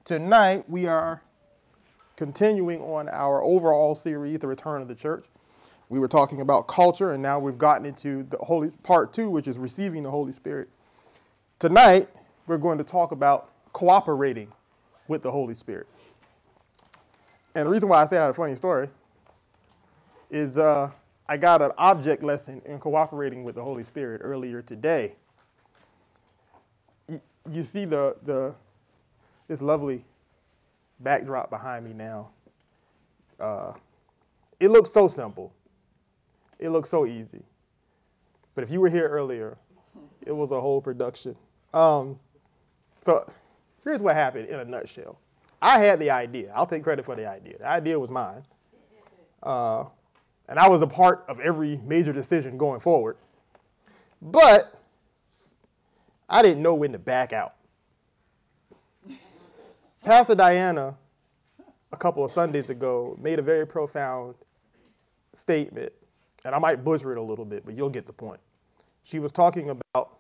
Tonight we are continuing on our overall series, The Return of the Church. We were talking about culture, and now we've gotten into the part 2, which is receiving the Holy Spirit. Tonight we're going to talk about cooperating with the Holy Spirit. And the reason why I say I had a funny story is I got an object lesson in cooperating with the Holy Spirit earlier today. You see this lovely backdrop behind me now. It looks so simple. It looks so easy. But if you were here earlier, it was a whole production. So here's what happened in a nutshell. I had the idea. I'll take credit for the idea. The idea was mine. And I was a part of every major decision going forward. But I didn't know when to back out. Pastor Diana, a couple of Sundays ago, made a very profound statement, and I might butcher it a little bit, but you'll get the point. She was talking about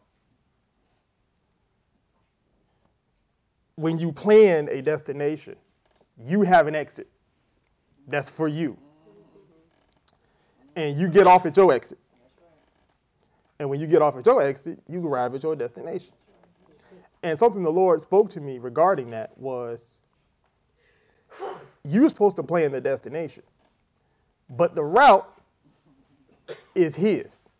when you plan a destination, you have an exit that's for you, and you get off at your exit. And when you get off at your exit, you arrive at your destination. And something the Lord spoke to me regarding that was, you're supposed to plan the destination, but the route is His.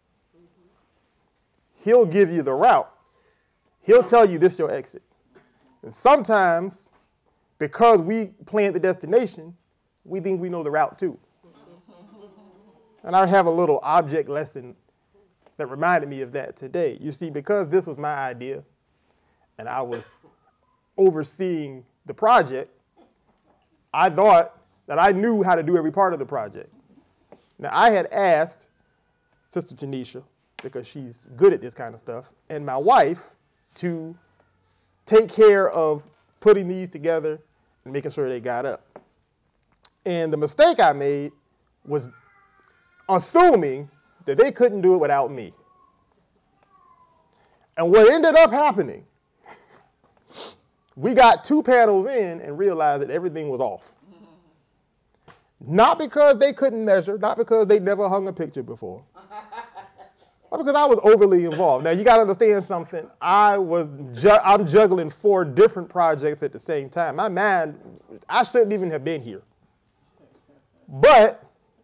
He'll give you the route. He'll tell you this is your exit. And sometimes, because we planned the destination, we think we know the route too. And I have a little object lesson that reminded me of that today. You see, because this was my idea, and I was overseeing the project, I thought that I knew how to do every part of the project. Now, I had asked Sister Tanisha, because she's good at this kind of stuff, and my wife to take care of putting these together and making sure they got up. And the mistake I made was assuming that they couldn't do it without me. And what ended up happening, we got 2 panels in and realized that everything was off. Not because they couldn't measure, not because they never hung a picture before, but because I was overly involved. Now, you got to understand something. I'm juggling 4 different projects at the same time. My mind, I shouldn't even have been here. But,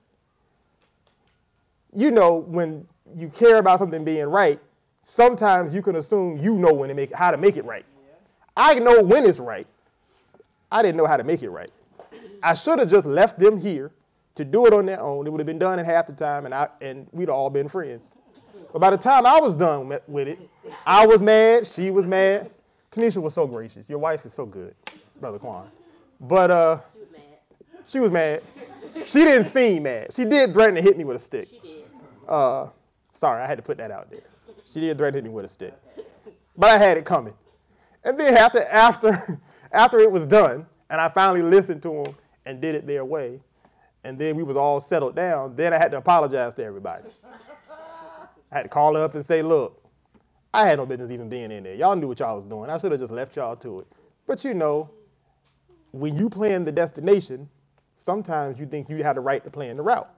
you know, when you care about something being right, sometimes you can assume you know how to make it right. I know when it's right. I didn't know how to make it right. I should have just left them here to do it on their own. It would have been done in half the time, and we'd all been friends. But by the time I was done with it, I was mad. She was mad. Tanisha was so gracious. Your wife is so good, Brother Quan. But she was mad. She didn't seem mad. She did threaten to hit me with a stick. She did. Sorry, I had to put that out there. She did threaten to hit me with a stick. But I had it coming. And then after it was done, and I finally listened to them and did it their way, and then we was all settled down, then I had to apologize to everybody. I had to call her up and say, look, I had no business even being in there. Y'all knew what y'all was doing. I should have just left y'all to it. But you know, when you plan the destination, sometimes you think you have the right to plan the route.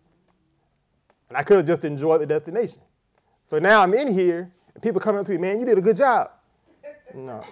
And I could have just enjoyed the destination. So now I'm in here, and people come up to me, man, you did a good job. No.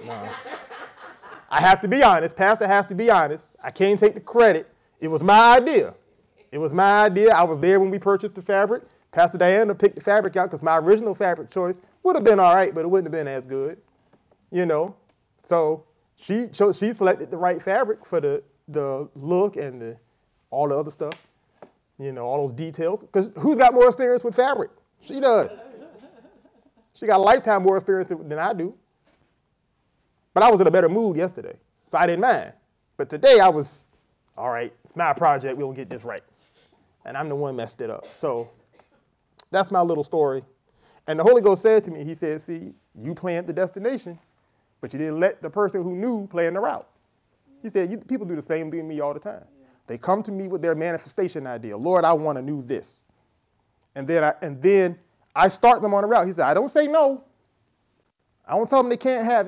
I have to be honest. Pastor has to be honest. I can't take the credit. It was my idea. I was there when we purchased the fabric. Pastor Diana picked the fabric out because my original fabric choice would have been all right, but it wouldn't have been as good, you know. So she selected the right fabric for the look and all the other stuff, you know, all those details. Because who's got more experience with fabric? She does. She got a lifetime more experience than I do. But I was in a better mood yesterday, so I didn't mind. But today I was, all right, it's my project, we're going to get this right. And I'm the one messed it up. So that's my little story. And the Holy Ghost said to me, he said, see, you planned the destination, but you didn't let the person who knew plan the route. He said, people do the same thing to me all the time. They come to me with their manifestation idea. Lord, I want to do this. And then I start them on the route. He said, I don't say no. I don't tell them they can't have it.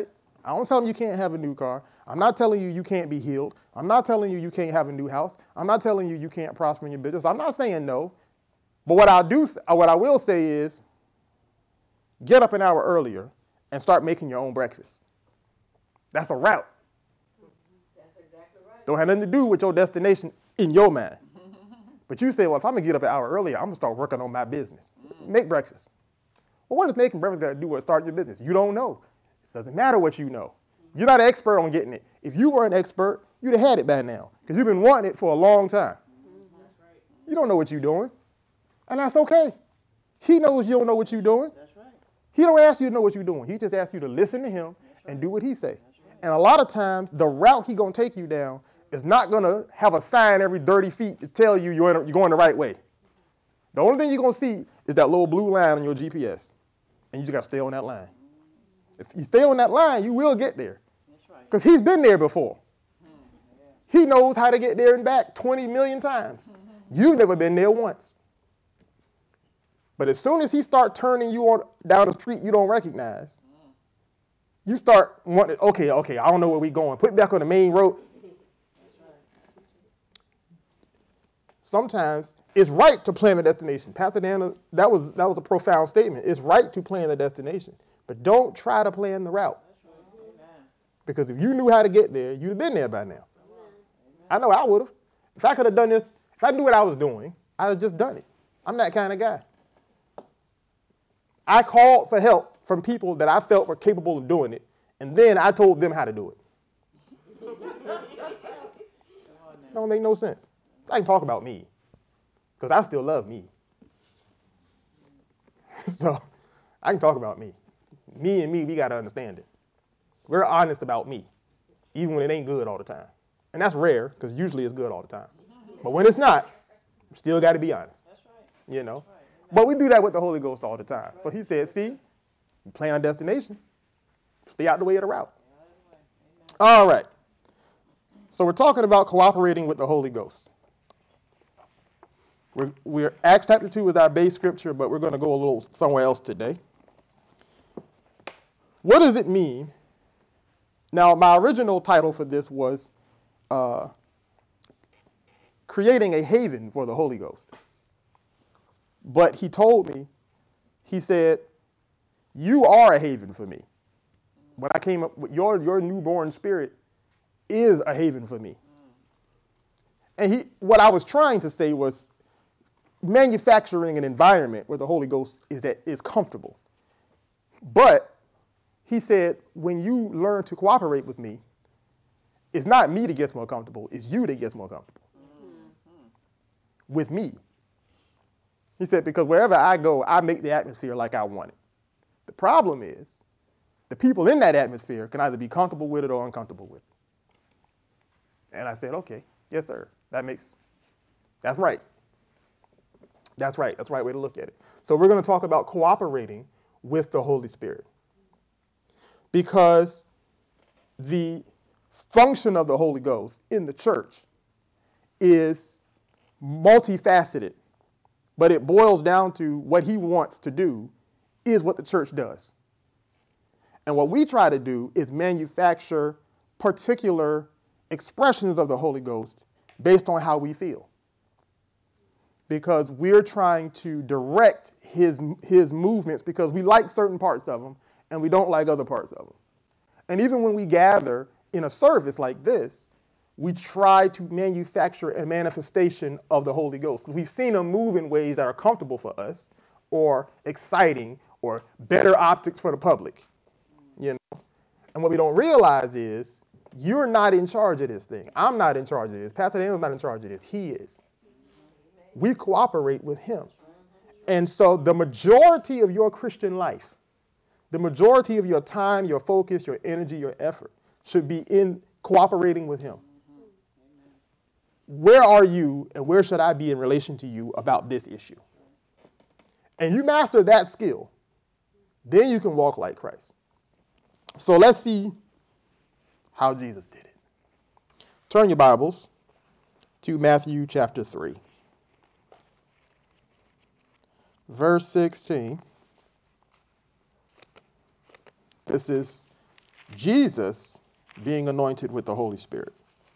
I don't tell them you can't have a new car. I'm not telling you you can't be healed. I'm not telling you you can't have a new house. I'm not telling you you can't prosper in your business. I'm not saying no. But what I will say is, get up an hour earlier and start making your own breakfast. That's a route. That's exactly right. Don't have nothing to do with your destination in your mind. But you say, well, if I'm going to get up an hour earlier, I'm going to start working on my business. Make breakfast. Well, what does making breakfast got to do with starting your business? You don't know. It doesn't matter what you know. You're not an expert on getting it. If you were an expert, you'd have had it by now because you've been wanting it for a long time. That's right. You don't know what you're doing, and that's okay. He knows you don't know what you're doing. That's right. He don't ask you to know what you're doing. He just asks you to listen to him and do what he say. And a lot of times, the route he going to take you down is not going to have a sign every 30 feet to tell you you're going the right way. The only thing you're going to see is that little blue line on your GPS, and you just got to stay on that line. If you stay on that line, you will get there because he's been there before. He knows how to get there and back 20 million times. You've never been there once. But as soon as he starts turning you down the street you don't recognize, you start wanting, okay, I don't know where we're going. Put me back on the main road. Sometimes it's right to plan the destination. Pastor Dan, that was a profound statement. It's right to plan the destination, but don't try to plan the route. Because if you knew how to get there, you'd have been there by now. I know I would have. If I could have done this, if I knew what I was doing, I'd have just done it. I'm that kind of guy. I called for help from people that I felt were capable of doing it, and then I told them how to do it. Don't make no sense. I can talk about me, because I still love me. So I can talk about me. Me and me, we got to understand it. We're honest about me, even when it ain't good all the time. And that's rare, because usually it's good all the time. But when it's not, we still got to be honest. That's right. You know? But we do that with the Holy Ghost all the time. So he said, see, you plan a destination. Stay out the way of the route. All right. So we're talking about cooperating with the Holy Ghost. We're Acts chapter 2 is our base scripture, but we're going to go a little somewhere else today. What does it mean? Now, my original title for this was creating a haven for the Holy Ghost. But he told me, he said, you are a haven for me. When I came up with your newborn spirit is a haven for me. And what I was trying to say was manufacturing an environment where the Holy Ghost is comfortable. But he said, when you learn to cooperate with me, it's not me that gets more comfortable, it's you that gets more comfortable. With me. He said, because wherever I go, I make the atmosphere like I want it. The problem is, the people in that atmosphere can either be comfortable with it or uncomfortable with it. And I said, okay, yes, sir. That's right. That's right. That's the right way to look at it. So we're going to talk about cooperating with the Holy Spirit. Because the function of the Holy Ghost in the church is multifaceted. But it boils down to what he wants to do is what the church does. And what we try to do is manufacture particular expressions of the Holy Ghost based on how we feel. Because we're trying to direct his movements because we like certain parts of them and we don't like other parts of them. And even when we gather in a service like this, we try to manufacture a manifestation of the Holy Ghost because we've seen him move in ways that are comfortable for us or exciting or better optics for the public, you know. And what we don't realize is you're not in charge of this thing. I'm not in charge of this. Pastor Daniel's not in charge of this. He is. We cooperate with him. And so the majority of your Christian life, the majority of your time, your focus, your energy, your effort should be in cooperating with him. Where are you and where should I be in relation to you about this issue? And you master that skill, then you can walk like Christ. So let's see how Jesus did it. Turn your Bibles to Matthew chapter 3. Verse 16. This is Jesus being anointed with the Holy Spirit.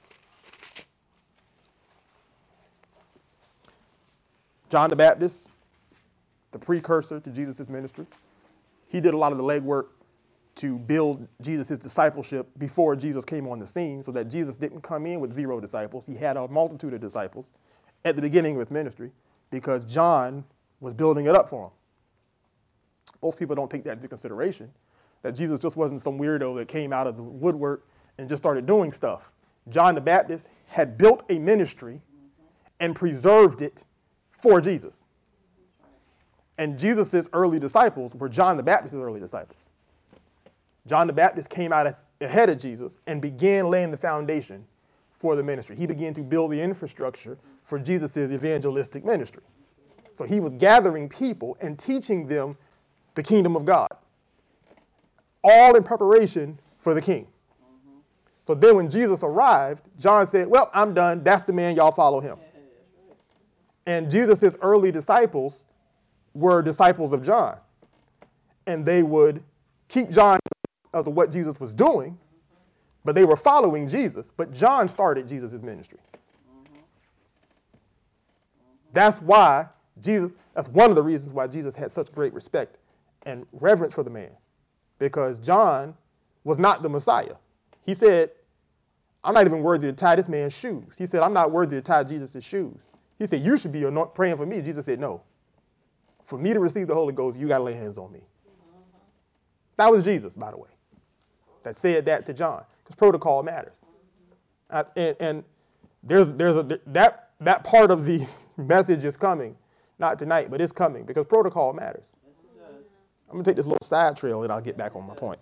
John the Baptist, the precursor to Jesus' ministry, he did a lot of the legwork to build Jesus' discipleship before Jesus came on the scene, so that Jesus didn't come in with 0 disciples. He had a multitude of disciples at the beginning of his ministry because John was building it up for him. Most people don't take that into consideration, that Jesus just wasn't some weirdo that came out of the woodwork and just started doing stuff. John the Baptist had built a ministry and preserved it for Jesus. And Jesus' early disciples were John the Baptist's early disciples. John the Baptist came out ahead of Jesus and began laying the foundation for the ministry. He began to build the infrastructure for Jesus' evangelistic ministry. So he was gathering people and teaching them the kingdom of God, all in preparation for the king. So then when Jesus arrived, John said, well, I'm done. That's the man. Y'all follow him. And Jesus' early disciples were disciples of John. And they would keep John of what Jesus was doing, but they were following Jesus. But John started Jesus' ministry. That's why that's one of the reasons why Jesus had such great respect and reverence for the man. Because John was not the Messiah. He said, I'm not even worthy to tie this man's shoes. He said, I'm not worthy to tie Jesus' shoes. He said, you should be praying for me. Jesus said, no. For me to receive the Holy Ghost, you got to lay hands on me. That was Jesus, by the way, that said that to John, because protocol matters. And that part of the message is coming, not tonight, but it's coming, because protocol matters. I'm going to take this little side trail and I'll get back on my point.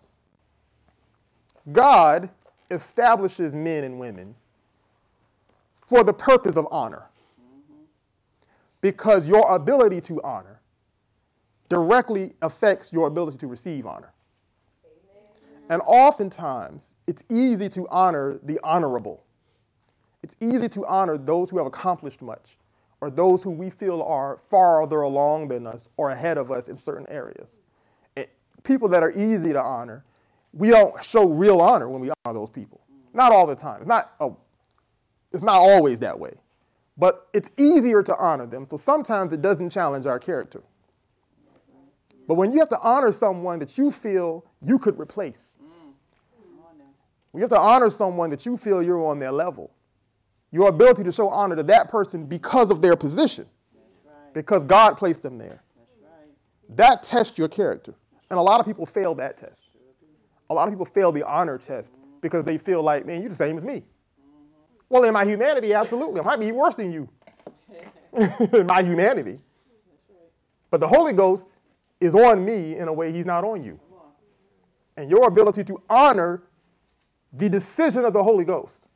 God establishes men and women for the purpose of honor, because your ability to honor directly affects your ability to receive honor. And oftentimes, it's easy to honor the honorable. It's easy to honor those who have accomplished much, or those who we feel are farther along than us or ahead of us in certain areas. People that are easy to honor, we don't show real honor when we honor those people. Not all the time. It's not always that way. But it's easier to honor them, so sometimes it doesn't challenge our character. But when you have to honor someone that you feel you could replace, when you have to honor someone that you feel you're on their level, your ability to show honor to that person because of their position, because God placed them there, that tests your character. And a lot of people fail that test. A lot of people fail the honor test because they feel like, man, you're the same as me. Well, in my humanity, absolutely. I might be worse than you in my humanity. But the Holy Ghost is on me in a way he's not on you. And your ability to honor the decision of the Holy Ghost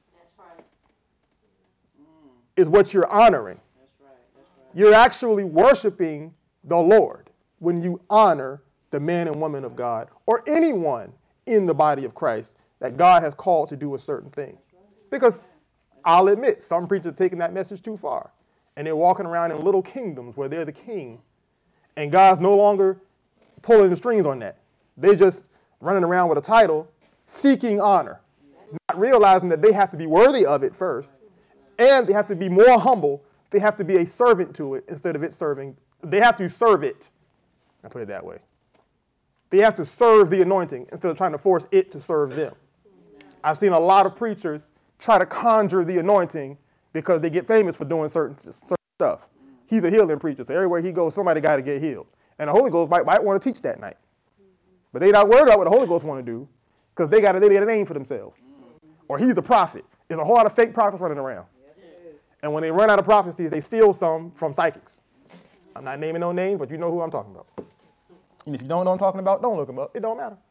is what you're honoring. You're actually worshiping the Lord when you honor the man and woman of God, or anyone in the body of Christ that God has called to do a certain thing. Because I'll admit, some preachers are taking that message too far, and they're walking around in little kingdoms where they're the king, and God's no longer pulling the strings on that. They're just running around with a title, seeking honor, not realizing that they have to be worthy of it first, and they have to be more humble. They have to be a servant to it instead of it serving. They have to serve it. I put it that way. They have to serve the anointing instead of trying to force it to serve them. I've seen a lot of preachers try to conjure the anointing because they get famous for doing certain stuff. He's a healing preacher, so everywhere he goes, somebody got to get healed. And the Holy Ghost might want to teach that night. But they're not worried about what the Holy Ghost want to do because they get a name for themselves. Or he's a prophet. There's a whole lot of fake prophets running around. And when they run out of prophecies, they steal some from psychics. I'm not naming no names, but you know who I'm talking about. And if you don't know what I'm talking about, don't look them up. It don't matter.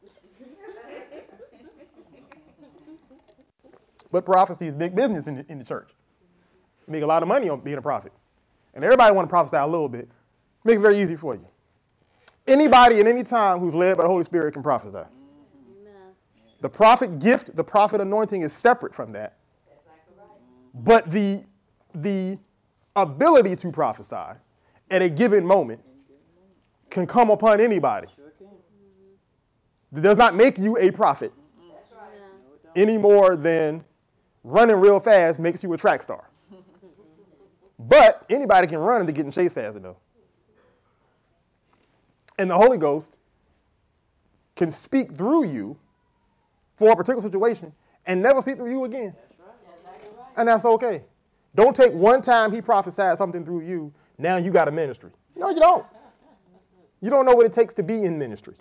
But prophecy is big business in the church. You make a lot of money on being a prophet. And everybody want to prophesy a little bit. Make it very easy for you. Anybody at any time who's led by the Holy Spirit can prophesy. Amen. The prophet gift, the prophet anointing is separate from that. But the ability to prophesy at a given moment can come upon anybody. It does not make you a prophet. any more than running real fast makes you a track star. But anybody can run into getting chased fast enough. And the Holy Ghost can speak through you for a particular situation and never speak through you again. That's right. That's exactly right. And that's okay. Don't take one time he prophesied something through you, now you got a ministry. No, you don't. You don't know what it takes to be in ministry.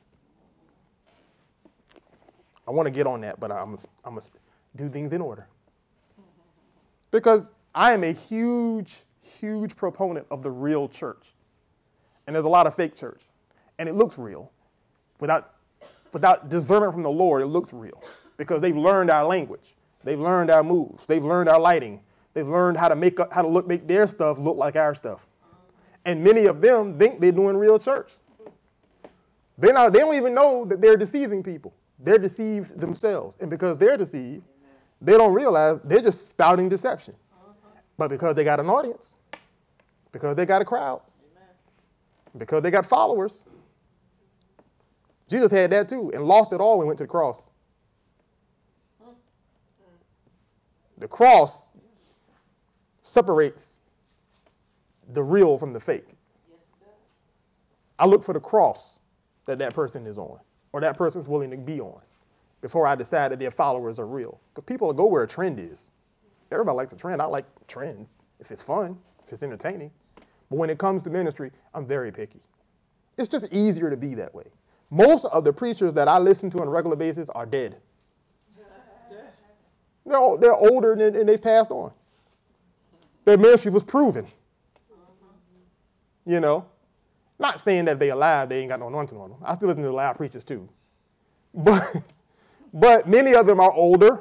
I want to get on that, but I'm going to do things in order. Because I am a huge, huge proponent of the real church. And there's a lot of fake church. And it looks real. Without discernment from the Lord, it looks real. Because they've learned our language. They've learned our moves. They've learned our lighting. They've learned how to make their stuff look like our stuff. And many of them think they're doing real church. They don't even know that they're deceiving people. They're deceived themselves. And because they're deceived, they don't realize they're just spouting deception. But because they got an audience, because they got a crowd, because they got followers, Jesus had that too and lost it all when he went to the cross. The cross separates the real from the fake. Yes, it does. I look for the cross that person is on or that person's willing to be on before I decide that their followers are real. Because people go where a trend is. Everybody likes a trend. I like trends if it's fun, if it's entertaining. But when it comes to ministry, I'm very picky. It's just easier to be that way. Most of the preachers that I listen to on a regular basis are dead. They're older and they've passed on. Their ministry was proven. You know? Not saying that they alive, they ain't got no anointing on them. I still listen to live preachers too. But many of them are older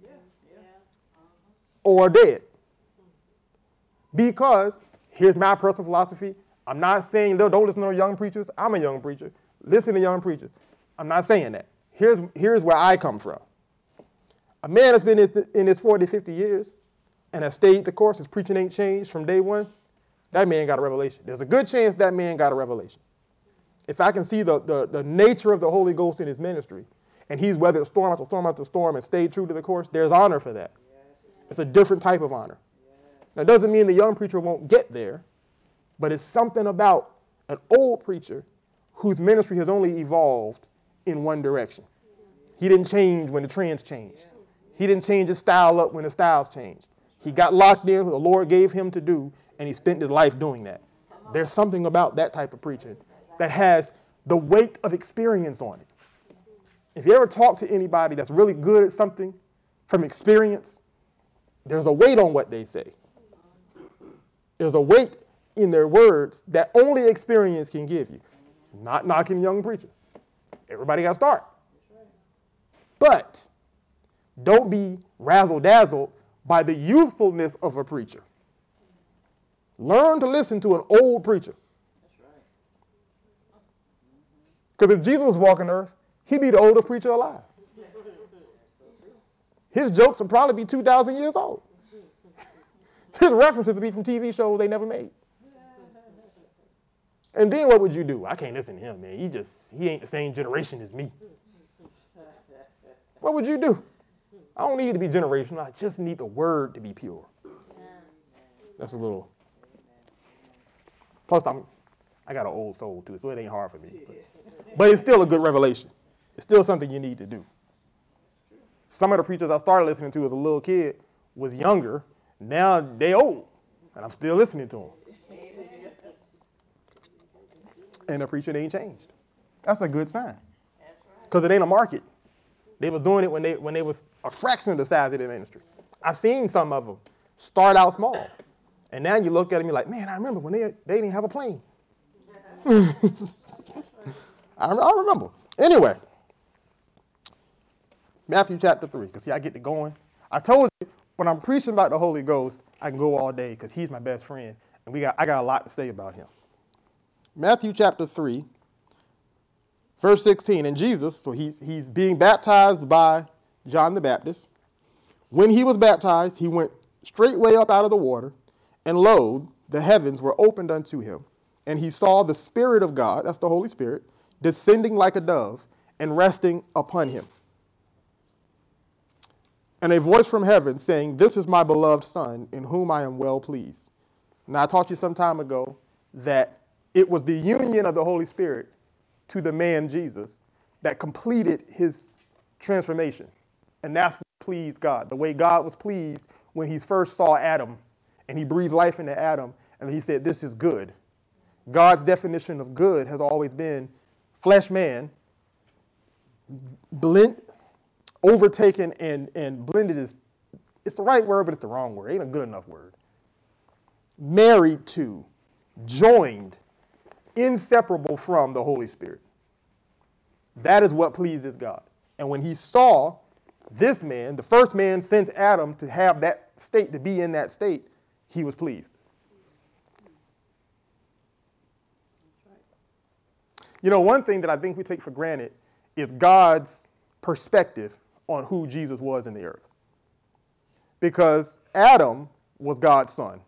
or dead. Because, here's my personal philosophy. I'm not saying don't listen to young preachers. I'm a young preacher. Listen to young preachers. I'm not saying that. Here's where I come from. A man that's been in his 40, 50 years and has stayed the course, his preaching ain't changed from day one, that man got a revelation. There's a good chance that man got a revelation. If I can see the nature of the Holy Ghost in his ministry, and he's weathered storm after storm after storm and stayed true to the course, there's honor for that. It's a different type of honor. That doesn't mean the young preacher won't get there, but it's something about an old preacher whose ministry has only evolved in one direction. He didn't change when the trends changed. He didn't change his style up when the styles changed. He got locked in what the Lord gave him to do, and he spent his life doing that. There's something about that type of preaching that has the weight of experience on it. If you ever talk to anybody that's really good at something from experience, there's a weight on what they say. There's a weight in their words that only experience can give you. It's not knocking young preachers. Everybody got to start. But don't be razzle-dazzled by the youthfulness of a preacher. Learn to listen to an old preacher. Because if Jesus was walking earth, he'd be the oldest preacher alive. His jokes would probably be 2,000 years old. His references would be from TV shows they never made. And then what would you do? I can't listen to him, man. He ain't the same generation as me. What would you do? I don't need it to be generational. I just need the word to be pure. That's a little. Plus, I got an old soul too, so it ain't hard for me. But it's still a good revelation. It's still something you need to do. Some of the preachers I started listening to as a little kid was younger. Now they old, and I'm still listening to them. And the preacher ain't changed. That's a good sign. Because it ain't a market. They was doing it when they was a fraction of the size of their ministry. I've seen some of them start out small. And now you look at them, you're like, man, I remember when they didn't have a plane. I remember. Anyway, Matthew chapter 3, because see, I get to going. I told you, when I'm preaching about the Holy Ghost, I can go all day because he's my best friend. And I got a lot to say about him. Matthew chapter 3, verse 16. And Jesus, so he's being baptized by John the Baptist. When he was baptized, he went straightway up out of the water, and lo, the heavens were opened unto him. And he saw the Spirit of God, that's the Holy Spirit, descending like a dove and resting upon him. And a voice from heaven saying, "This is my beloved Son, in whom I am well pleased." Now, I taught you some time ago that it was the union of the Holy Spirit to the man Jesus that completed his transformation. And that's what pleased God. The way God was pleased when he first saw Adam and he breathed life into Adam and he said, "This is good." God's definition of good has always been flesh man, overtaken and blended it's the right word, but it's the wrong word. It ain't a good enough word. Married to, joined, inseparable from the Holy Spirit. That is what pleases God. And when he saw this man, the first man since Adam, to have that state, to be in that state, he was pleased. You know, one thing that I think we take for granted is God's perspective on who Jesus was in the earth. Because Adam was God's son.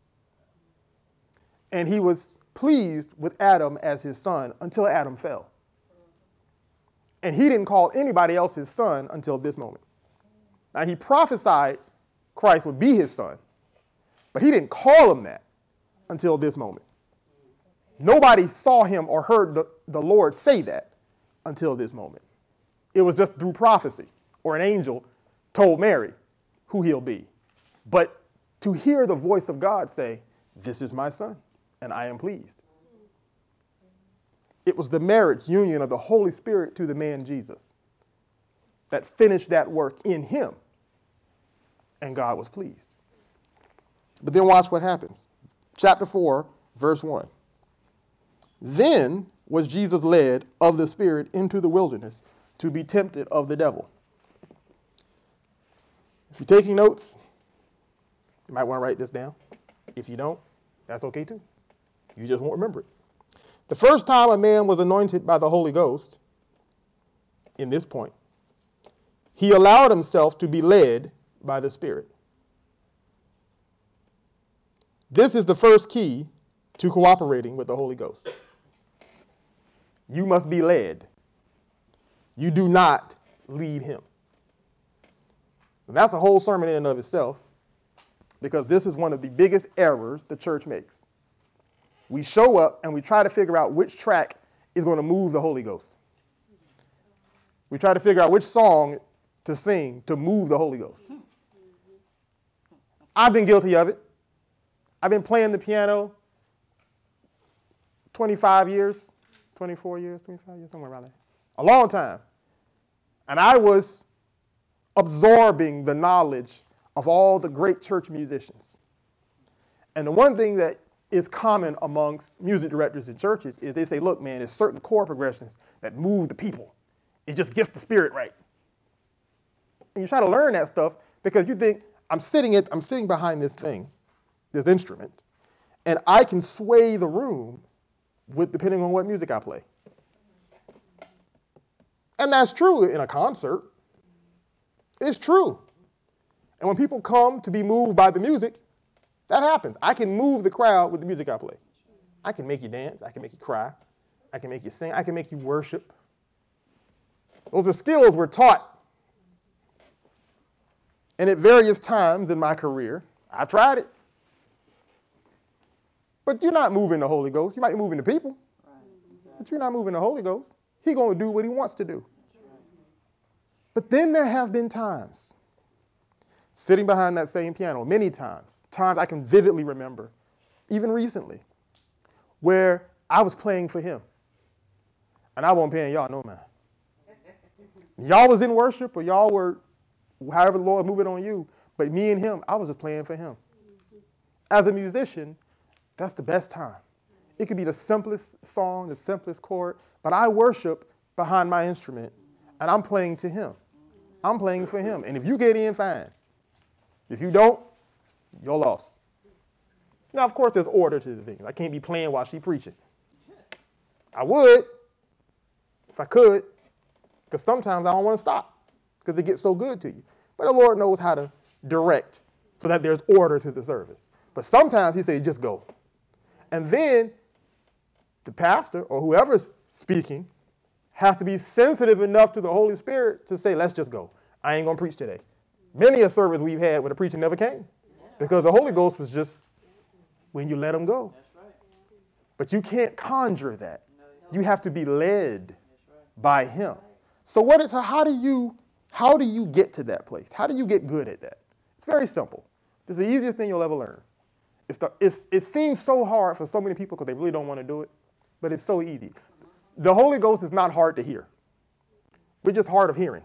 And he was pleased with Adam as his son until Adam fell. And he didn't call anybody else his son until this moment. Now, he prophesied Christ would be his son, but he didn't call him that until this moment. Nobody saw him or heard the Lord say that until this moment. It was just through prophecy, or an angel told Mary who he'll be. But to hear the voice of God say, "This is my son, and I am pleased." It was the marriage union of the Holy Spirit to the man Jesus that finished that work in him, and God was pleased. But then watch what happens. Chapter 4, verse 1. Then was Jesus led of the Spirit into the wilderness to be tempted of the devil. If you're taking notes, you might want to write this down. If you don't, that's okay too. You just won't remember it. The first time a man was anointed by the Holy Ghost, in this point, he allowed himself to be led by the Spirit. This is the first key to cooperating with the Holy Ghost. You must be led. You do not lead him. And that's a whole sermon in and of itself, because this is one of the biggest errors the church makes. We show up and we try to figure out which track is going to move the Holy Ghost. We try to figure out which song to sing to move the Holy Ghost. I've been guilty of it. I've been playing the piano 25 years, 24 years, 25 years, somewhere around there. A long time. And I was absorbing the knowledge of all the great church musicians. And the one thing that is common amongst music directors in churches is they say, "Look, man, there's certain chord progressions that move the people. It just gets the spirit right." And you try to learn that stuff because you think, I'm sitting behind this thing, this instrument, and I can sway the room depending on what music I play. And that's true in a concert. It's true. And when people come to be moved by the music, that happens. I can move the crowd with the music I play. I can make you dance. I can make you cry. I can make you sing. I can make you worship. Those are skills we're taught. And at various times in my career, I tried it. But you're not moving the Holy Ghost. You might be moving the people. But you're not moving the Holy Ghost. He's going to do what he wants to do. But then there have been times, sitting behind that same piano, many times I can vividly remember, even recently, where I was playing for him. And I wasn't paying y'all no mind. Y'all was in worship, or y'all were, however the Lord moving on you, but me and him, I was just playing for him. As a musician, that's the best time. It could be the simplest song, the simplest chord, but I worship behind my instrument, and I'm playing to him. I'm playing for him. And if you get in, fine. If you don't, you're lost. Now, of course, there's order to the things. I can't be playing while she's preaching. I would, if I could, because sometimes I don't want to stop because it gets so good to you. But the Lord knows how to direct so that there's order to the service. But sometimes he says, just go. And then the pastor or whoever's speaking has to be sensitive enough to the Holy Spirit to say, let's just go. I ain't going to preach today. Many a service we've had where the preacher never came because the Holy Ghost was just when you let him go. That's right. But you can't conjure that. You have to be led That's right. by him. So how do you get to that place? How do you get good at that? It's very simple. It's the easiest thing you'll ever learn. It seems so hard for so many people because they really don't want to do it, but it's so easy. The Holy Ghost is not hard to hear. We're just hard of hearing.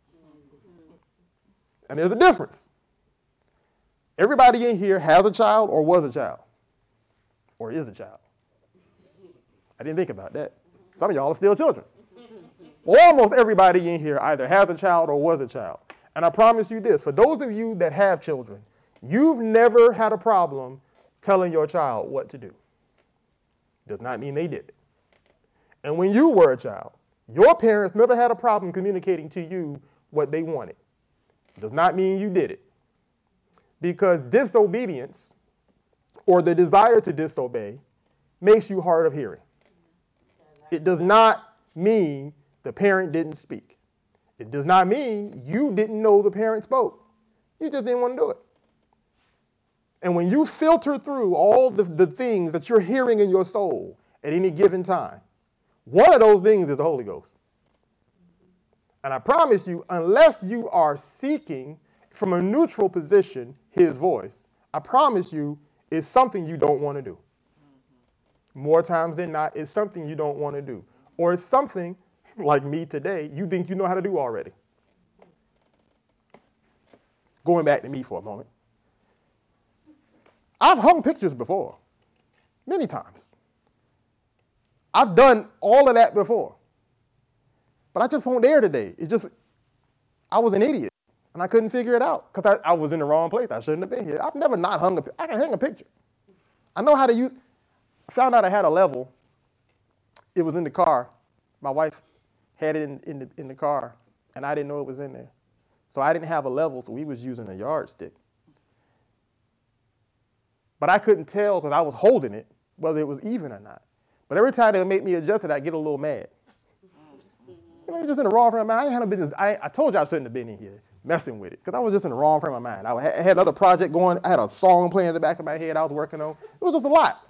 And there's a difference. Everybody in here has a child or was a child or is a child. I didn't think about that. Some of y'all are still children. Well, almost everybody in here either has a child or was a child. And I promise you this, for those of you that have children, you've never had a problem telling your child what to do. Does not mean they did it. And when you were a child, your parents never had a problem communicating to you what they wanted. Does not mean you did it. Because disobedience or the desire to disobey makes you hard of hearing. It does not mean the parent didn't speak. It does not mean you didn't know the parent spoke. You just didn't want to do it. And when you filter through all the things that you're hearing in your soul at any given time, one of those things is the Holy Ghost. And I promise you, unless you are seeking from a neutral position his voice, I promise you it's something you don't want to do. More times than not, it's something you don't want to do. Or it's something, like me today, you think you know how to do already. Going back to me for a moment. I've hung pictures before, many times. I've done all of that before. But I just won't dare today. I was an idiot, and I couldn't figure it out because I was in the wrong place. I shouldn't have been here. I've never not hung I can hang a picture. I know how to use. I found out I had a level. It was in the car. My wife had it in the car, and I didn't know it was in there. So I didn't have a level, so we was using a yardstick. But I couldn't tell because I was holding it whether it was even or not. But every time they would make me adjust it, I'd get a little mad. You know, you're just in the wrong frame of mind. I ain't had no business. I told you I shouldn't have been in here messing with it because I was just in the wrong frame of mind. I had another project going. I had a song playing in the back of my head I was working on. It was just a lot.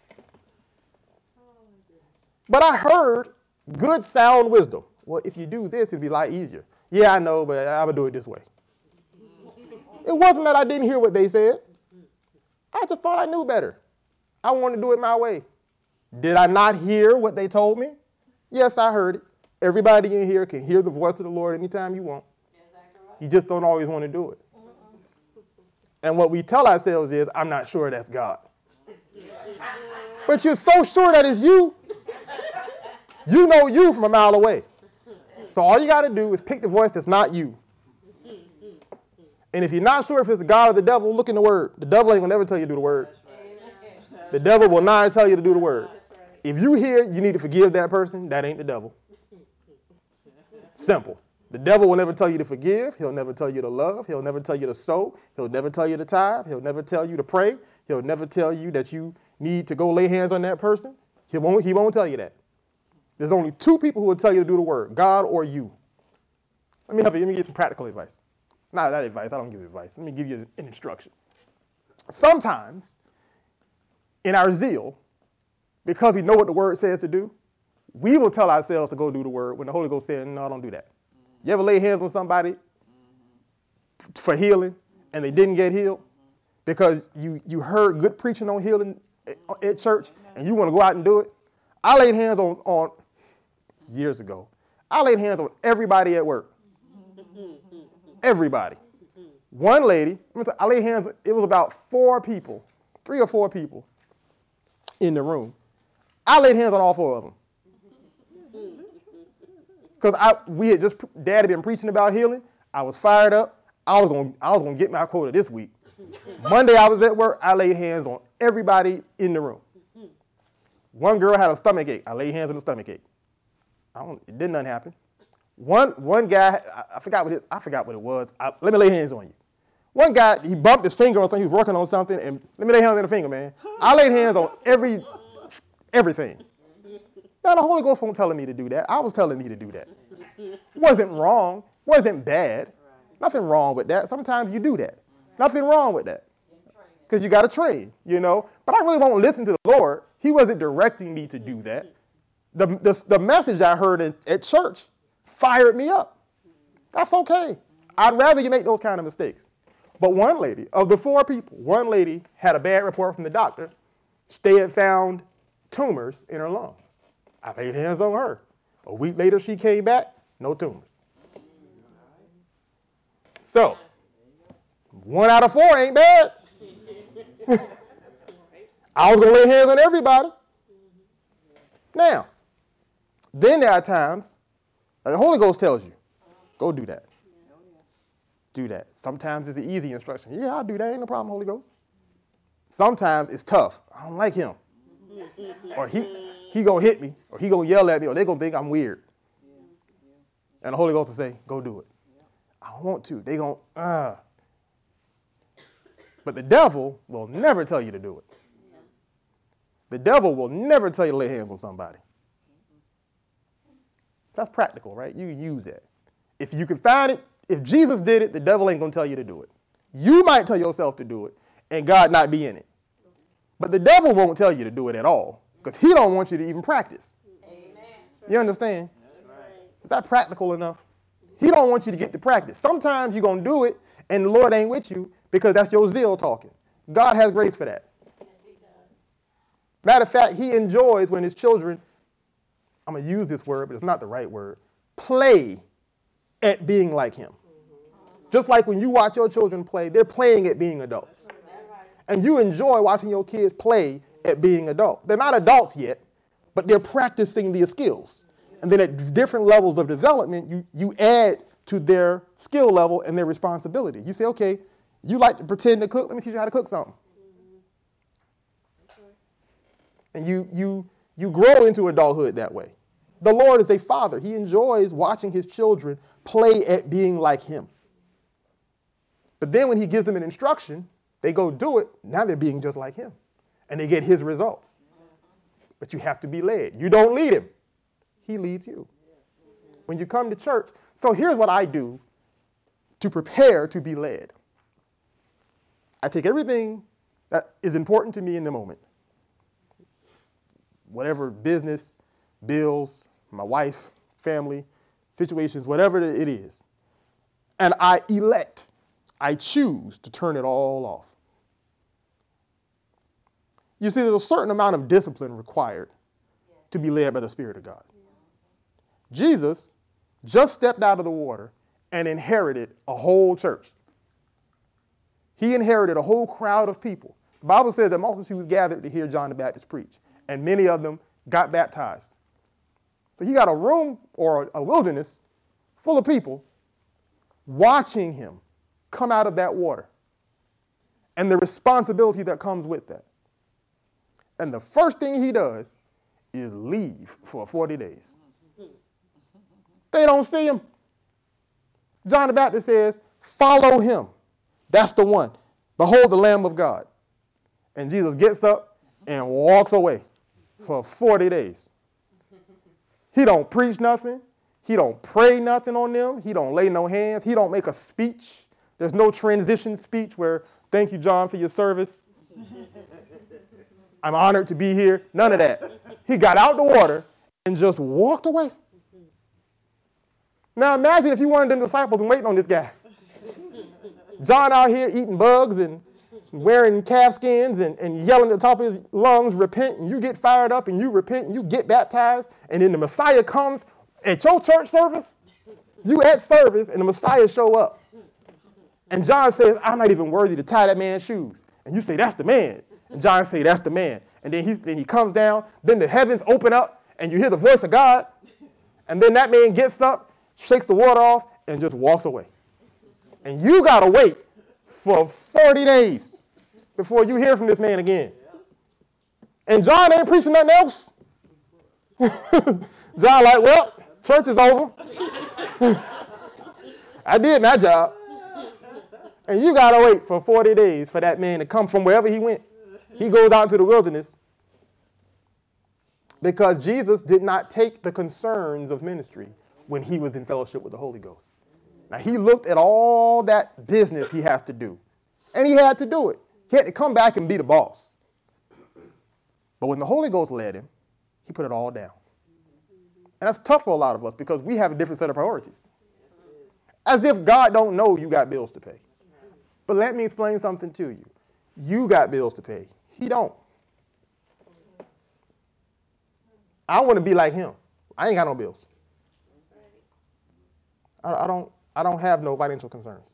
But I heard good sound wisdom. Well, if you do this, it'd be a lot easier. Yeah, I know, but I'm going to do it this way. It wasn't that I didn't hear what they said. I just thought I knew better. I wanted to do it my way. Did I not hear what they told me? Yes, I heard it. Everybody in here can hear the voice of the Lord anytime you want. You just don't always want to do it. And what we tell ourselves is, I'm not sure that's God. But you're so sure that it's you. You know you from a mile away. So all you got to do is pick the voice that's not you. And if you're not sure if it's God or the devil, look in the Word. The devil ain't going to never tell you to do the Word. The devil will not tell you to do the Word. If you hear you need to forgive that person, that ain't the devil. Simple. The devil will never tell you to forgive. He'll never tell you to love. He'll never tell you to sow. He'll never tell you to tithe. He'll never tell you to pray. He'll never tell you that you need to go lay hands on that person. He won't tell you that. There's only two people who will tell you to do the Word, God or you. Let me help you. Let me give you some practical advice. Not advice. I don't give you advice. Let me give you an instruction. Sometimes, in our zeal, because we know what the Word says to do, we will tell ourselves to go do the Word when the Holy Ghost said, no, don't do that. You ever lay hands on somebody for healing and they didn't get healed because you heard good preaching on healing at church and you want to go out and do it? I laid hands on years ago. I laid hands on everybody at work. Everybody. One lady, I laid hands, it was about 3 or 4 people in the room. I laid hands on all 4 of them. Because Dad had been preaching about healing. I was fired up. I was gonna get my quota this week. Monday I was at work. I laid hands on everybody in the room. One girl had a stomach ache. I laid hands on the stomach ache. It didn't nothing happen. One guy, I forgot what it was. Let me lay hands on you. One guy, he bumped his finger on something. He was working on something, and let me lay hands on the finger, man. I laid hands on everything. Now, the Holy Ghost wasn't telling me to do that. I was telling me to do that. It wasn't wrong. Wasn't bad. Nothing wrong with that. Sometimes you do that. Nothing wrong with that. Because you got to train, you know. But I really won't listen to the Lord. He wasn't directing me to do that. The message I heard at church fired me up. That's okay. I'd rather you make those kind of mistakes. But one lady, of the 4 people, one lady had a bad report from the doctor. They had found tumors in her lungs. I laid hands on her. A week later, she came back, no tumors. So, 1 out of 4 ain't bad. I was going to lay hands on everybody. Now, then there are times, like the Holy Ghost tells you, go do that. Do that. Sometimes it's an easy instruction. Yeah, I'll do that. Ain't no problem, Holy Ghost. Sometimes it's tough. I don't like him. Or he going to hit me. Or he going to yell at me. Or they going to think I'm weird. And the Holy Ghost will say, go do it. I don't want to. They going to, But the devil will never tell you to do it. The devil will never tell you to lay hands on somebody. That's practical, right? You use that. If you can find it, if Jesus did it, the devil ain't going to tell you to do it. You might tell yourself to do it and God not be in it. But the devil won't tell you to do it at all because he don't want you to even practice. Amen. You understand? Is that practical enough? He don't want you to get to practice. Sometimes you're going to do it and the Lord ain't with you because that's your zeal talking. God has grace for that. Yes, he does. Matter of fact, he enjoys when his children, I'm going to use this word, but it's not the right word, play at being like him. Just like when you watch your children play, they're playing at being adults. And you enjoy watching your kids play at being adult. They're not adults yet, but they're practicing their skills. And then at different levels of development, you add to their skill level and their responsibility. You say, okay, you like to pretend to cook, let me teach you how to cook something. And you grow into adulthood that way. The Lord is a father. He enjoys watching his children play at being like him. But then when he gives them an instruction, they go do it. Now they're being just like him. And they get his results. But you have to be led. You don't lead him. He leads you. When you come to church. So here's what I do to prepare to be led. I take everything that is important to me in the moment. Whatever business, bills, my wife, family, situations, whatever it is. And I choose to turn it all off. You see, there's a certain amount of discipline required to be led by the Spirit of God. Jesus just stepped out of the water and inherited a whole church. He inherited a whole crowd of people. The Bible says that multitudes gathered to hear John the Baptist preach, and many of them got baptized. So he got a room or a wilderness full of people watching him come out of that water and the responsibility that comes with that. And the first thing he does is leave for 40 days. They don't see him. John the Baptist says, follow him. That's the one. Behold the Lamb of God. And Jesus gets up and walks away for 40 days. He don't preach nothing. He don't pray nothing on them. He don't lay no hands. He don't make a speech. There's no transition speech where, thank you, John, for your service. I'm honored to be here. None of that. He got out the water and just walked away. Now imagine if you wanted them disciples been waiting on this guy. John out here eating bugs and wearing calf skins and yelling at the top of his lungs, repent, and you get fired up and you repent and you get baptized, and then the Messiah comes at your church service, you at service, and the Messiah show up. And John says, I'm not even worthy to tie that man's shoes. And you say, that's the man. And John say, that's the man. And then he comes down, then the heavens open up, and you hear the voice of God, and then that man gets up, shakes the water off, and just walks away. And you got to wait for 40 days before you hear from this man again. And John ain't preaching nothing else. John like, well, church is over. I did my job. And you got to wait for 40 days for that man to come from wherever he went. He goes out into the wilderness because Jesus did not take the concerns of ministry when he was in fellowship with the Holy Ghost. Now, he looked at all that business he has to do, and he had to do it. He had to come back and be the boss. But when the Holy Ghost led him, he put it all down. And that's tough for a lot of us because we have a different set of priorities. As if God don't know you got bills to pay. But let me explain something to you. You got bills to pay. He don't. I want to be like him. I ain't got no bills. I don't have no financial concerns.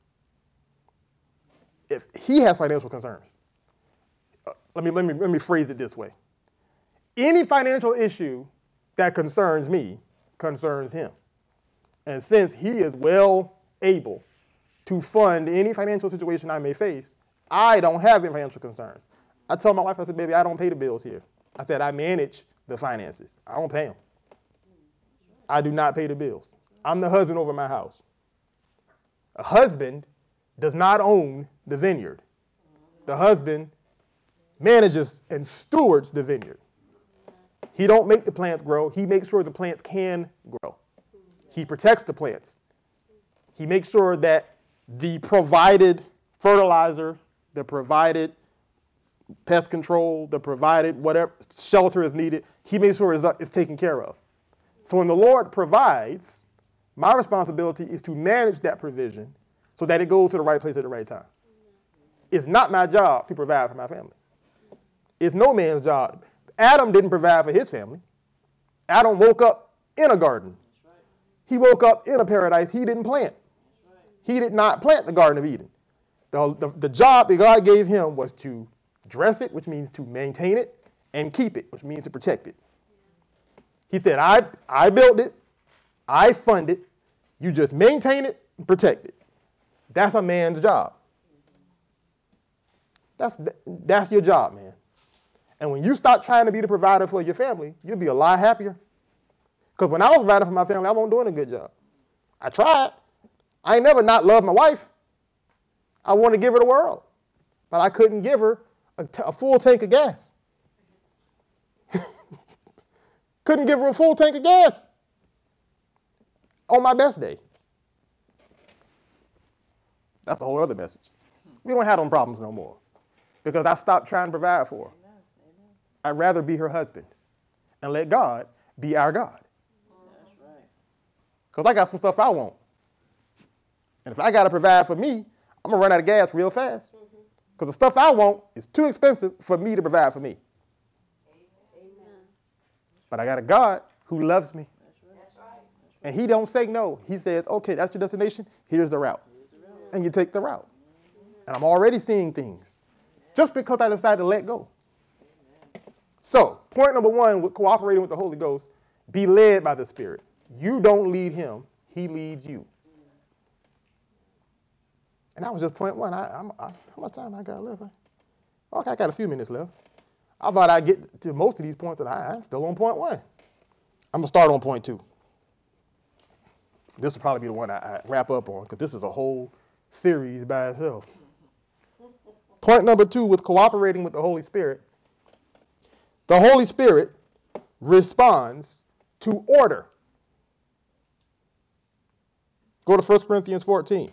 If he has financial concerns, let me phrase it this way. Any financial issue that concerns me concerns him. And since he is well able to fund any financial situation I may face, I don't have any financial concerns. I tell my wife, I said, baby, I don't pay the bills here. I said, I manage the finances. I don't pay them. I do not pay the bills. I'm the husband over my house. A husband does not own the vineyard. The husband manages and stewards the vineyard. He don't make the plants grow. He makes sure the plants can grow. He protects the plants. He makes sure that the provided fertilizer, the provided pest control, the provided whatever shelter is needed, he makes sure it's taken care of. So when the Lord provides, my responsibility is to manage that provision so that it goes to the right place at the right time. It's not my job to provide for my family. It's no man's job. Adam didn't provide for his family. Adam woke up in a garden. He woke up in a paradise he didn't plant. He did not plant the Garden of Eden. The job that God gave him was to dress it, which means to maintain it, and keep it, which means to protect it. He said, I built it, I fund it, you just maintain it and protect it. That's a man's job. That's your job, man. And when you stop trying to be the provider for your family, you'll be a lot happier. Because when I was providing for my family, I wasn't doing a good job. I tried. I ain't never not loved my wife. I want to give her the world. But I couldn't give her a full tank of gas. Couldn't give her a full tank of gas on my best day. That's a whole other message. We don't have them problems no more because I stopped trying to provide for her. I'd rather be her husband and let God be our God. That's right. Because I got some stuff I want. And if I got to provide for me, I'm going to run out of gas real fast. Because the stuff I want is too expensive for me to provide for me. Amen. But I got a God who loves me. That's right. And he don't say no. He says, okay, that's your destination. Here's the route. And you take the route. And I'm already seeing things just because I decided to let go. So, point number one, with cooperating with the Holy Ghost, be led by the Spirit. You don't lead him. He leads you. And that was just point one. How much time I got left? Okay, I got a few minutes left. I thought I'd get to most of these points, and I'm still on point one. I'm going to start on point two. This will probably be the one I wrap up on, because this is a whole series by itself. Point number two, with cooperating with the Holy Spirit, the Holy Spirit responds to order. Go to 1 Corinthians 14.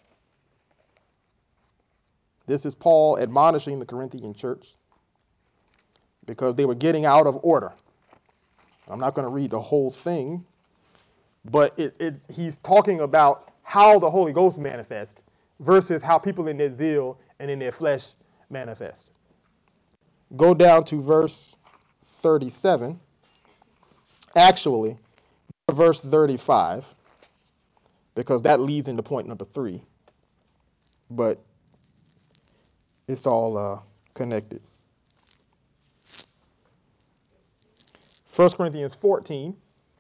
This is Paul admonishing the Corinthian church because they were getting out of order. I'm not going to read the whole thing, but he's talking about how the Holy Ghost manifests versus how people in their zeal and in their flesh manifest. Go down to verse 37. Actually, verse 35, because that leads into point number 3. But it's all connected. 1 Corinthians 14,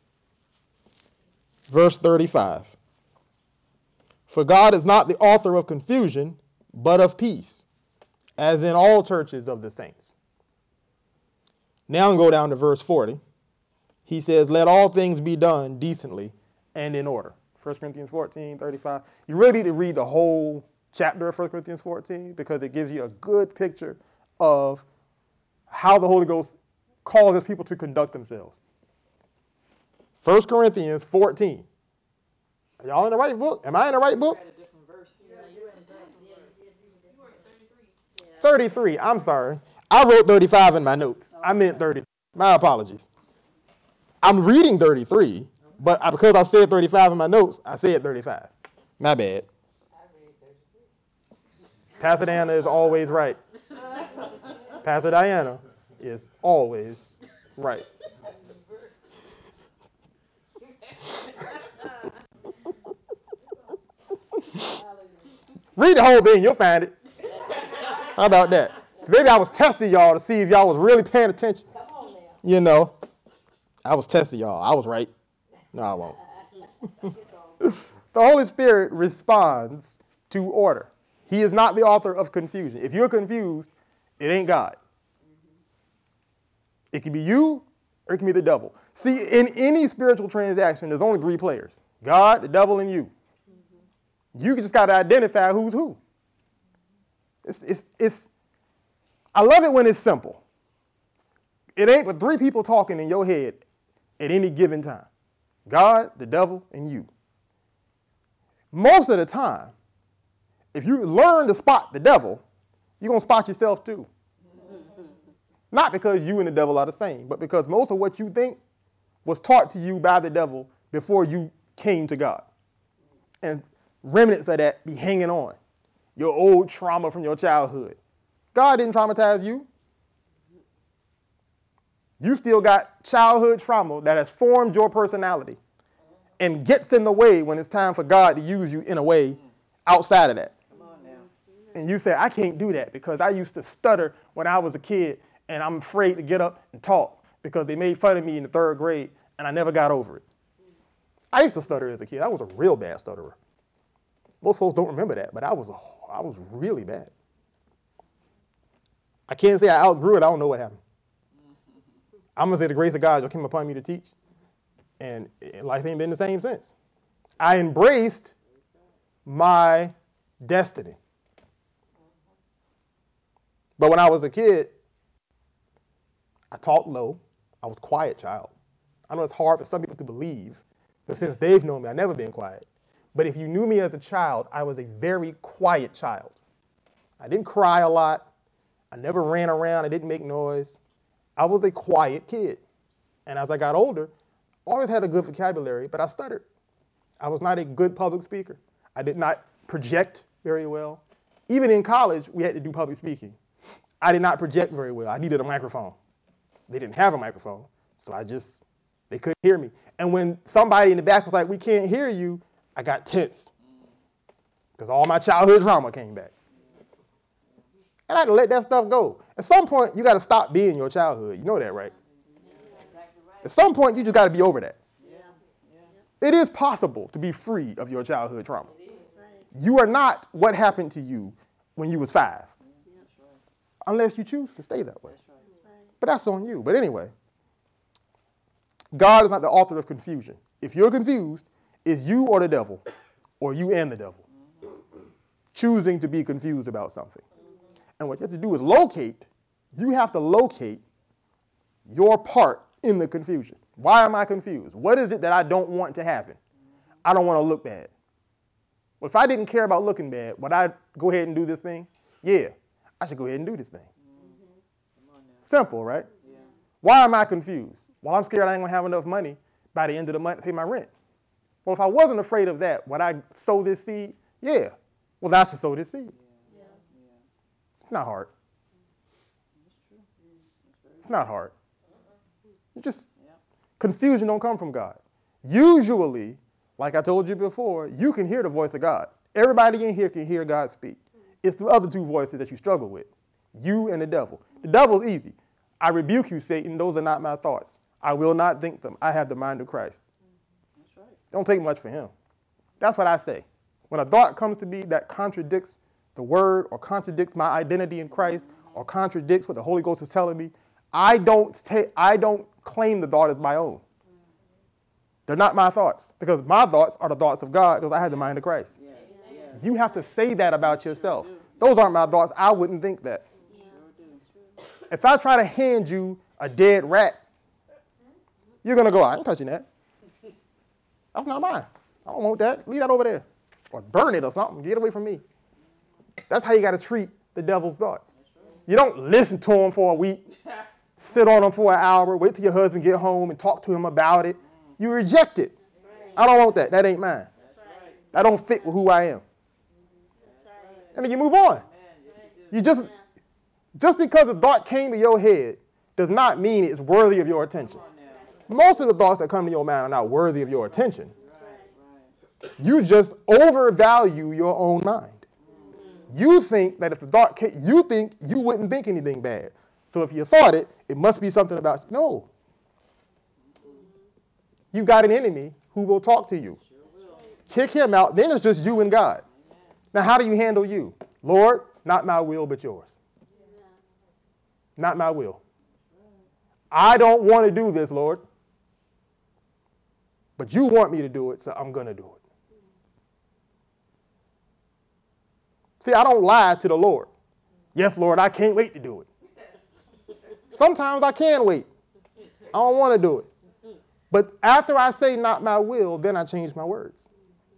verse 35. For God is not the author of confusion, but of peace, as in all churches of the saints. Now go down to verse 40. He says, let all things be done decently and in order. 1 Corinthians 14, 35. You really need to read the whole chapter of 1 Corinthians 14 because it gives you a good picture of how the Holy Ghost causes people to conduct themselves. 1 Corinthians 14, Are y'all in the right book? Am I in the right book? 33. I'm sorry. I wrote 35 in my notes. I meant 30. My apologies. I'm reading 33, but because I said 35 in my notes, I said 35. My bad. Pastor Diana is always right. Pastor Diana is always right. Read the whole thing, you'll find it. How about that? So maybe I was testing y'all to see if y'all was really paying attention. You know, I was testing y'all. I was right. No, I won't. The Holy Spirit responds to order. He is not the author of confusion. If you're confused, it ain't God. It can be you or it can be the devil. See, in any spiritual transaction, there's only three players: God, the devil, and you. You just got to identify who's who. I love it when it's simple. It ain't but three people talking in your head at any given time: God, the devil, and you. Most of the time, if you learn to spot the devil, you're going to spot yourself too. Not because you and the devil are the same, but because most of what you think was taught to you by the devil before you came to God. And remnants of that be hanging on. Your old trauma from your childhood. God didn't traumatize you. You still got childhood trauma that has formed your personality and gets in the way when it's time for God to use you in a way outside of that. Come on now. And you say, I can't do that because I used to stutter when I was a kid and I'm afraid to get up and talk because they made fun of me in the 3rd grade and I never got over it. I used to stutter as a kid. I was a real bad stutterer. Most folks don't remember that, but I was really bad. I can't say I outgrew it. I don't know what happened. I'm going to say the grace of God just came upon me to teach, and life ain't been the same since. I embraced my destiny. But when I was a kid, I talked low. I was a quiet child. I know it's hard for some people to believe, but since they've known me, I've never been quiet. But if you knew me as a child, I was a very quiet child. I didn't cry a lot. I never ran around. I didn't make noise. I was a quiet kid. And as I got older, I always had a good vocabulary, but I stuttered. I was not a good public speaker. I did not project very well. Even in college, we had to do public speaking. I did not project very well. I needed a microphone. They didn't have a microphone, so they couldn't hear me. And when somebody in the back was like, we can't hear you, I got tense because all my childhood trauma came back. And I had to let that stuff go. At some point, you got to stop being your childhood. You know that, right? At some point, you just got to be over that. It is possible to be free of your childhood trauma. You are not what happened to you when you was 5, unless you choose to stay that way. But that's on you. But anyway, God is not the author of confusion. If you're confused, it's you or the devil, or you and the devil, choosing to be confused about something. And what you have to do is you have to locate your part in the confusion. Why am I confused? What is it that I don't want to happen? I don't want to look bad. Well, if I didn't care about looking bad, would I go ahead and do this thing? Yeah, I should go ahead and do this thing. Simple, right? Yeah. Why am I confused? Well, I'm scared I ain't going to have enough money by the end of the month to pay my rent. Well, if I wasn't afraid of that, would I sow this seed? Yeah. Well, I should sow this seed. Yeah. It's not hard. It's not hard. Confusion don't come from God. Usually, like I told you before, you can hear the voice of God. Everybody in here can hear God speak. It's the other two voices that you struggle with, you and the devil. The devil's easy. I rebuke you, Satan. Those are not my thoughts. I will not think them. I have the mind of Christ. That's right. Don't take much for him. That's what I say. When a thought comes to me that contradicts the word or contradicts my identity in Christ or contradicts what the Holy Ghost is telling me, I don't claim the thought as my own. They're not my thoughts, because my thoughts are the thoughts of God, because I have the mind of Christ. Yeah. Yeah. You have to say that about yourself. Those aren't my thoughts. I wouldn't think that. Yeah. If I try to hand you a dead rat, you're going to go, I ain't touching that. That's not mine. I don't want that. Leave that over there. Or burn it or something. Get away from me. That's how you got to treat the devil's thoughts. You don't listen to him for a week, sit on him for an hour, wait till your husband get home and talk to him about it. You reject it. I don't want that. That ain't mine. That don't fit with who I am. And then you move on. You just because a thought came to your head does not mean it's worthy of your attention. Most of the thoughts that come to your mind are not worthy of your attention. You just overvalue your own mind. You think that if the thought came, you think you wouldn't think anything bad. So if you thought it, it must be something about you. No. You got an enemy who will talk to you. Kick him out, then it's just you and God. Now, how do you handle you? Lord, not my will, but yours. Not my will. I don't want to do this, Lord. But you want me to do it, so I'm going to do it. See, I don't lie to the Lord. Yes, Lord, I can't wait to do it. Sometimes I can wait. I don't want to do it. But after I say not my will, then I change my words.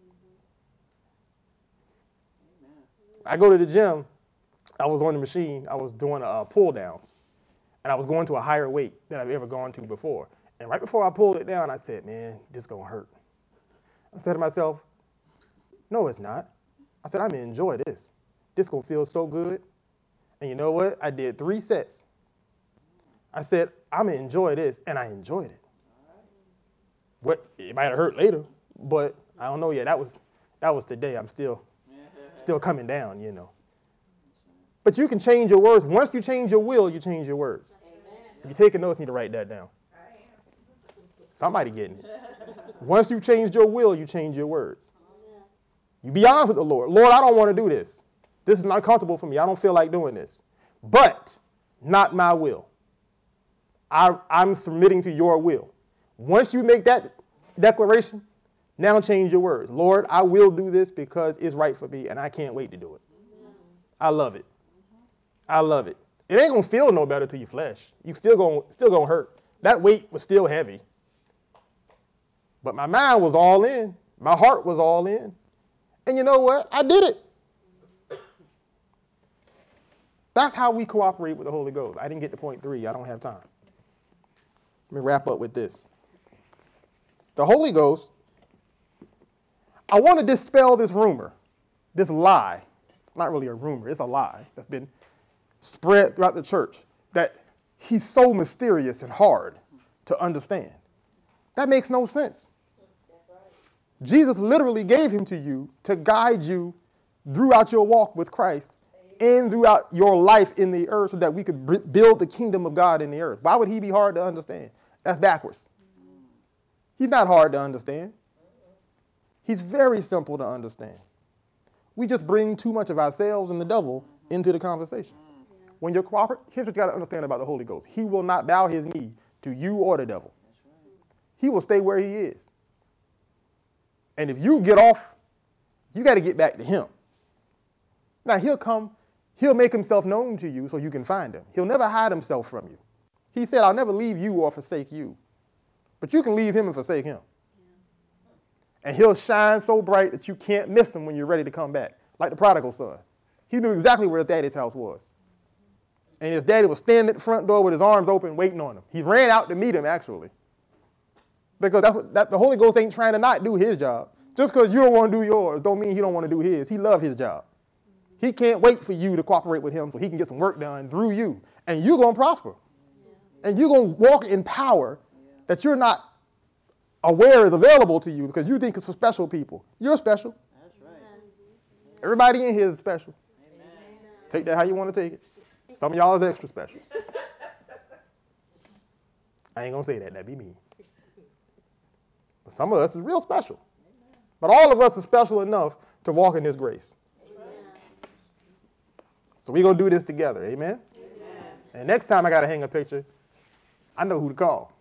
I go to the gym. I was on the machine. I was doing pull downs. And I was going to a higher weight than I've ever gone to before. And right before I pulled it down, I said, man, this is going to hurt. I said to myself, no, it's not. I said, I'm going to enjoy this. This is going to feel so good. And you know what? I did 3 sets. I said, I'm going to enjoy this. And I enjoyed it. What? It might have hurt later, but I don't know yet. That was today. I'm still coming down, you know. But you can change your words. Once you change your will, you change your words. Amen. If you're taking notes, you need to write that down. Somebody getting it. Once you've changed your will, you change your words. You be honest with the Lord. Lord, I don't want to do this. This is not comfortable for me. I don't feel like doing this. But not my will. I'm submitting to your will. Once you make that declaration, now change your words. Lord, I will do this because it's right for me, and I can't wait to do it. I love it. I love it. It ain't going to feel no better to your flesh. You still gonna hurt. That weight was still heavy. But my mind was all in. My heart was all in. And you know what? I did it. That's how we cooperate with the Holy Ghost. I didn't get to point 3. I don't have time. Let me wrap up with this. The Holy Ghost, I want to dispel this rumor, this lie. It's not really a rumor. It's a lie that's been spread throughout the church that he's so mysterious and hard to understand. That makes no sense. Jesus literally gave him to you to guide you throughout your walk with Christ and throughout your life in the earth so that we could build the kingdom of God in the earth. Why would he be hard to understand? That's backwards. He's not hard to understand. He's very simple to understand. We just bring too much of ourselves and the devil into the conversation. When you're cooperating, here's what you got to understand about the Holy Ghost. He will not bow his knee to you or the devil. He will stay where he is. And if you get off, you got to get back to him. Now, he'll make himself known to you so you can find him. He'll never hide himself from you. He said, I'll never leave you or forsake you. But you can leave him and forsake him. And he'll shine so bright that you can't miss him when you're ready to come back. Like the prodigal son. He knew exactly where his daddy's house was. And his daddy was standing at the front door with his arms open waiting on him. He ran out to meet him, actually. Because the Holy Ghost ain't trying to not do his job. Just because you don't want to do yours don't mean he don't want to do his. He loves his job. He can't wait for you to cooperate with him so he can get some work done through you. And you're going to prosper. And you're going to walk in power that you're not aware is available to you because you think it's for special people. You're special. That's right. Everybody in here is special. Amen. Take that how you want to take it. Some of y'all is extra special. I ain't going to say that. That'd be mean. But some of us is real special. But all of us are special enough to walk in this grace. Amen. So we're going to do this together. Amen? Amen. And next time I got to hang a picture, I know who to call.